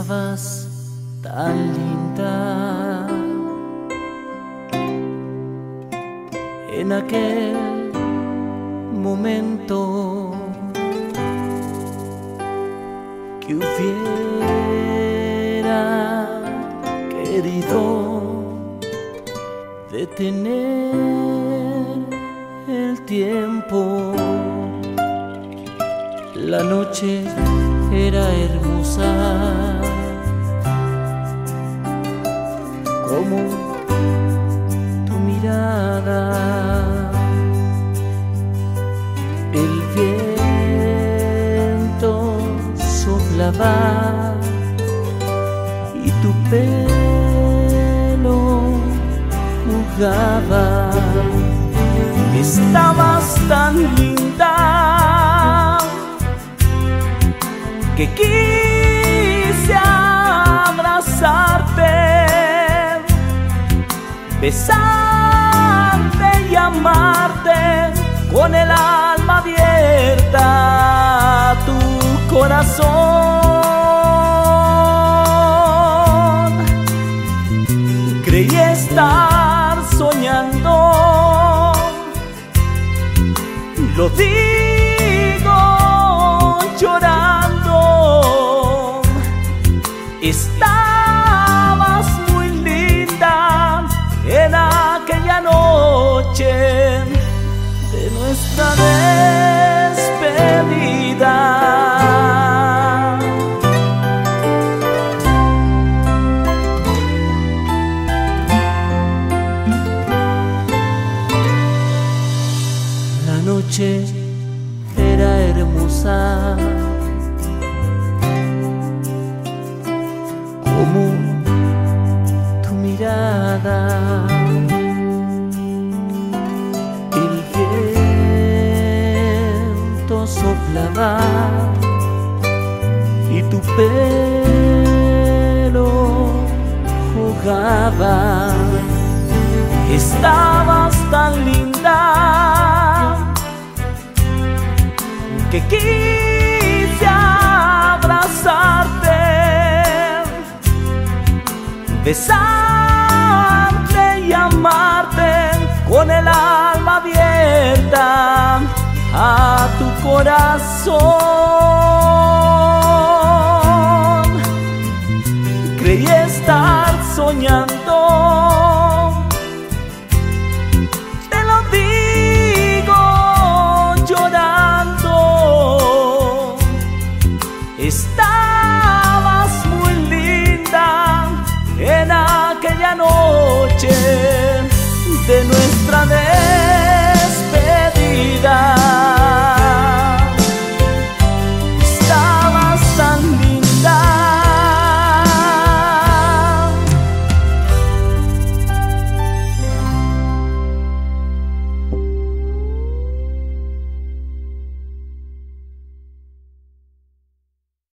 Estabas tan linda en aquel momento que hubiera querido detener el tiempo. La noche era hermosa como tu mirada. El viento soplaba y tu pelo jugaba. Estabas tan linda que quise abrazarte, besarte y amarte con el alma abierta a tu corazón. Creí estar soñando, lo digo llorando. Estabas muy linda en aquella noche de nuestra despedida. La noche era hermosa como tu mirada. El viento soplaba y tu pelo jugaba. Estabas tan linda que quise abrazarte, besarte y amarte con el alma abierta a tu corazón. Creí estar soñando,